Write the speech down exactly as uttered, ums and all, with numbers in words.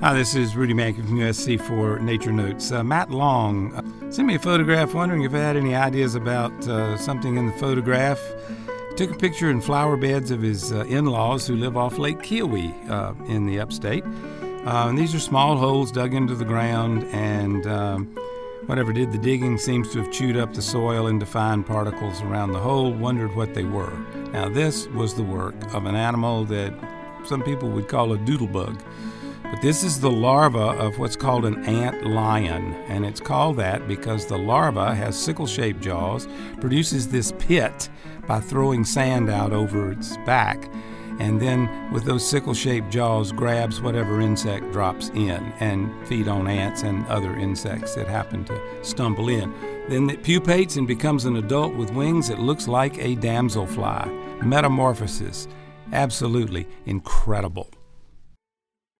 Hi, this is Rudy Mankey from U S C for Nature Notes. Uh, Matt Long uh, sent me a photograph wondering if I had any ideas about uh, something in the photograph. He took a picture in flower beds of his uh, in-laws who live off Lake Keowee uh, in the upstate. Uh, and these are small holes dug into the ground, and um, whatever did the digging seems to have chewed up the soil into fine particles around the hole. Wondered what they were. Now, this was the work of an animal that some people would call a doodlebug. But this is the larva of what's called an ant lion, and it's called that because the larva has sickle-shaped jaws, produces this pit by throwing sand out over its back, and then with those sickle-shaped jaws grabs whatever insect drops in and feed on ants and other insects that happen to stumble in. Then it pupates and becomes an adult with wings that looks like a damselfly. Metamorphosis. Absolutely incredible.